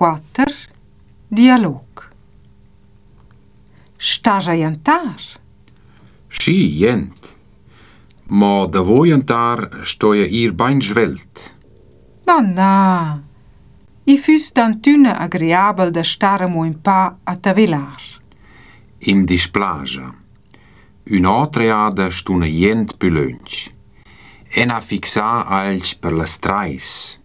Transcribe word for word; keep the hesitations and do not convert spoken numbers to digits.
quater. Dialog. Stas a jantar? Schi, jent. Ma da voi jantar stoja ir bain svelt. Ma na. I füs d'antüna agreabel da stare mo in pa a tavelar. Im displaja. Un atreada stuna jent pülönch. En a fixa alch per las trais.